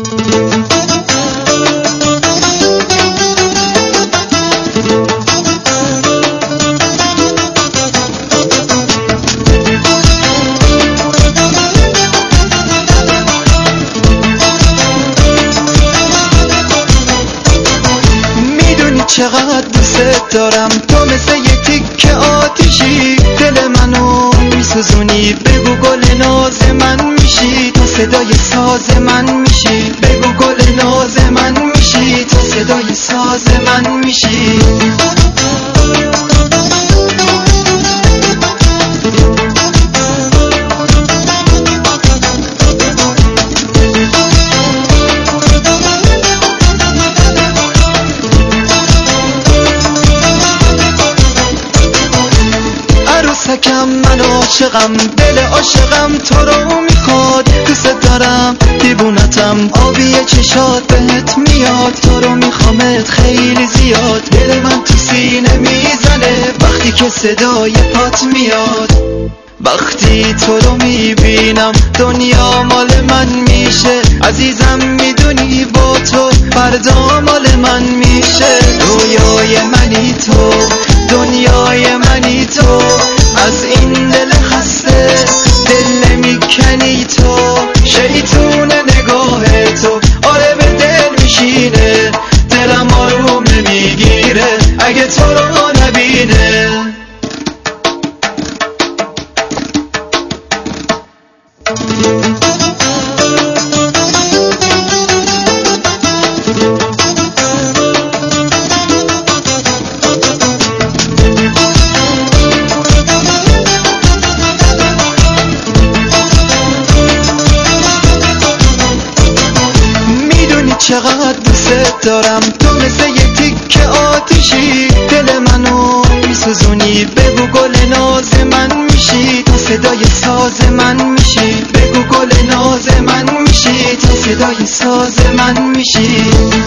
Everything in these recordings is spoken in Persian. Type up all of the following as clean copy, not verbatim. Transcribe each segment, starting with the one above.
چقدر دوست دارم، تو مثل یه تیکه آتیشی، دل منو میسوزونی. بگو گل ناز من میشی، تو صدای ساز من میشی. بگو گل ناز من میشی، تو صدای ساز من میشی. عروسکم من عاشقم، دل عاشقم تو رو میخواد. دوست دارم دیوونتم، آبی چشات بهت میاد. تو رو میخوامت خیلی زیاد، دل من تو سینه میزنه وقتی که صدای پات میاد. وقتی تو رو میبینم دنیا مال من میشه. عزیزم میدونی با تو فردا مال من میشه. رویای منی تو، دنیای منی تو، از این دل خسته دل نمیکنی تو. شیطون نگاه تو آره به دل میشینه، دلم آروم نمیگیره اگه تو رو نبینه. چقدر دوست دارم، تو مثل یه تیکه آتیشی، دل منو میسوزونی. بگو گل ناز من میشی، تو صدای ساز من میشی. بگو گل ناز من میشی، تو صدای ساز من میشی.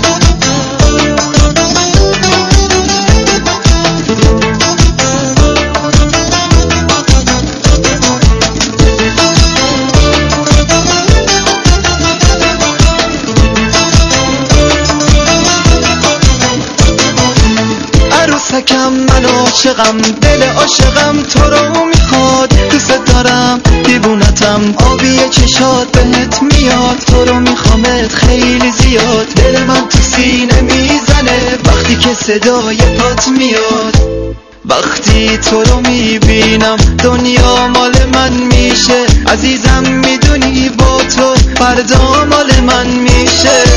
عروسکم من عاشقم، دل عاشقم تو رو میخواد. دوست دارم دیوونتم، آبی چشات بهت میاد. تو رو میخوامت خیلی زیاد، دل من تو سینه میزنه وقتی که صدای پات میاد. وقتی تو رو میبینم دنیا مال من میشه. عزیزم میدونی با تو فردا مال من میشه.